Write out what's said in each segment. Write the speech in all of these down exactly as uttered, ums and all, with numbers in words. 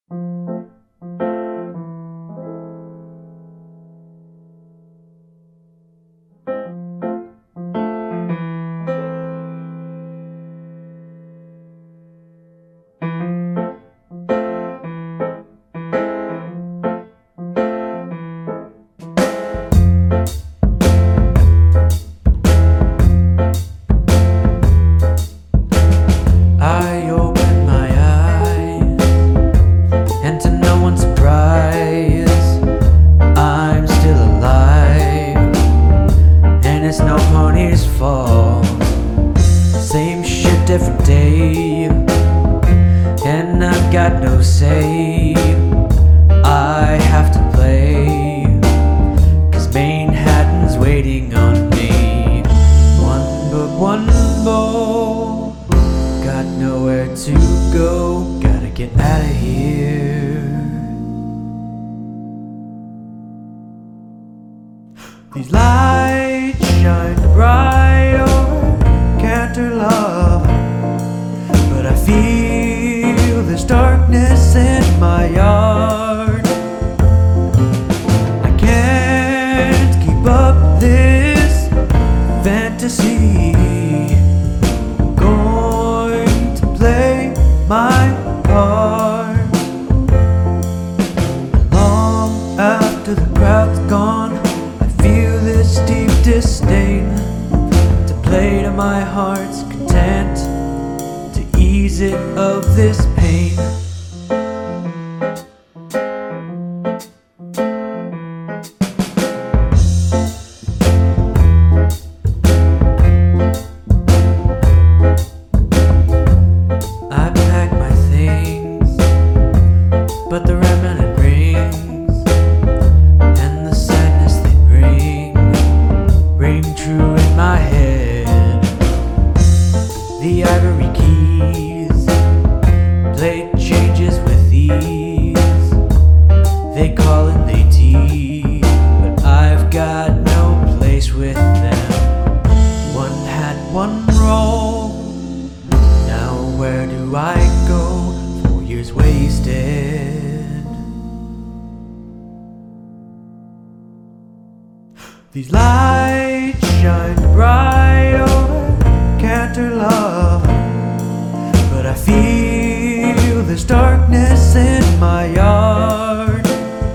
I open my eyes, and to no one's surprise, I'm still alive, and it's no pony's fault. Same shit, different day, and I've got no say. I have to play, 'cause Manhattan's waiting on me. One book, one bowl, got nowhere to go, gotta get out of here. These lights shine bright over Canterlot, but I feel this darkness in my yard. I can't keep up this fantasy. My part. Long after the crowd's gone, I feel this deep disdain to play to my heart's content, to ease it of this pain. But the remnant rings, and the sadness they bring, ring true in my head. The ivory keys play changes with ease. They call and they tease, but I've got no place with them. One hat, one roll. Now where do I go? Four years wasted. These lights shine bright over Canterlot, but I feel this darkness in my yard.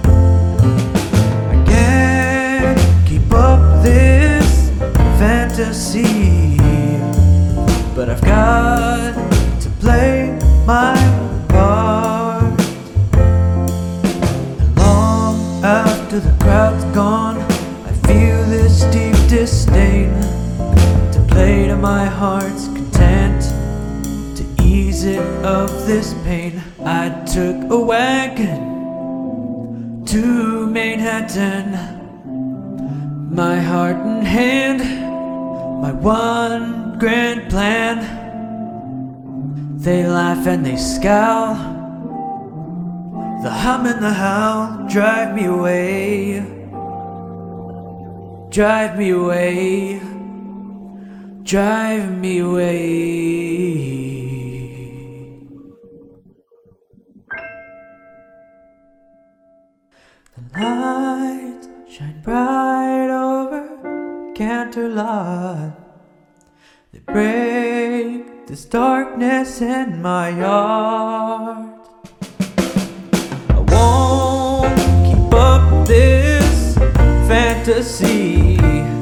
I can't keep up this fantasy, but I've got to play my part. And long after the crowd's gone, feel this deep disdain to play to my heart's content, to ease it of this pain. I took a wagon to Manhattan, my heart in hand, my one grand plan. They laugh and they scowl, the hum and the howl drive me away. Drive me away, drive me away. The lights shine bright over Canterlot. They break this darkness in my yard. I won't keep up this fantasy.